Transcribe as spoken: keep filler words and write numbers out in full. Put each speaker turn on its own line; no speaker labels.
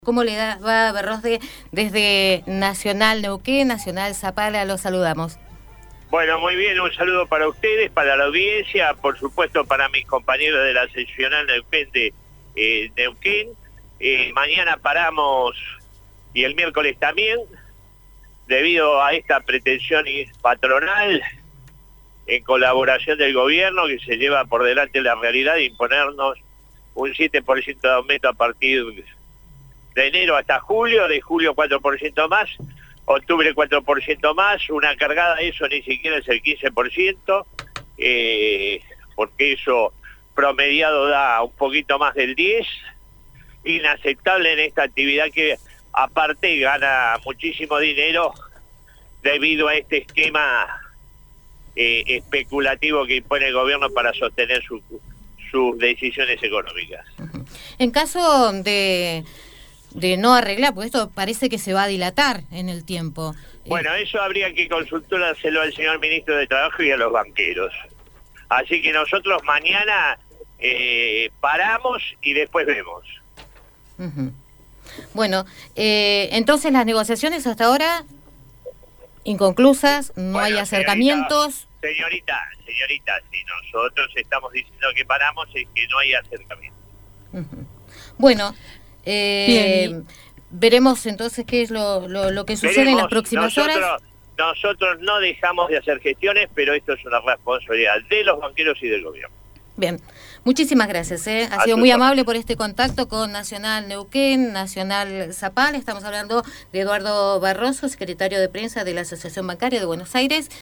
¿Cómo le da, va Berrosde desde Nacional Neuquén, Nacional Zapala? Los saludamos.
Bueno, muy bien, un saludo para ustedes, para la audiencia, por supuesto para mis compañeros de la seccional Neuquén de eh, Neuquén. Eh, mañana paramos y el miércoles también, debido a esta pretensión patronal, en colaboración del gobierno, que se lleva por delante la realidad de imponernos un siete por ciento de aumento a partir de enero hasta julio, de julio cuatro por ciento más, octubre cuatro por ciento más, una cargada de eso ni siquiera es el quince por ciento, eh, porque eso promediado da un poquito más del diez por ciento, inaceptable en esta actividad que aparte gana muchísimo dinero debido a este esquema eh, especulativo que impone el gobierno para sostener su, sus decisiones económicas.
En caso de... de no arreglar, porque esto parece que se va a dilatar en el tiempo.
Bueno, eso habría que consultárselo al señor ministro de Trabajo y a los banqueros. Así que nosotros mañana eh, paramos y después vemos.
Uh-huh. Bueno, eh, entonces las negociaciones hasta ahora inconclusas, no bueno, hay acercamientos.
Señorita, señorita, si nosotros estamos diciendo que paramos es que no hay acercamiento.
Uh-huh. Bueno, Eh, Bien. veremos entonces qué es lo, lo, lo que sucede veremos. en las próximas
nosotros,
horas.
Nosotros no dejamos de hacer gestiones, pero esto es una responsabilidad de los banqueros y del gobierno.
Bien, muchísimas gracias. ¿eh? Ha A sido muy forma. amable por este contacto con Nacional Neuquén, Nacional Zapala. Estamos hablando de Eduardo Barroso, secretario de prensa de la Asociación Bancaria de Buenos Aires.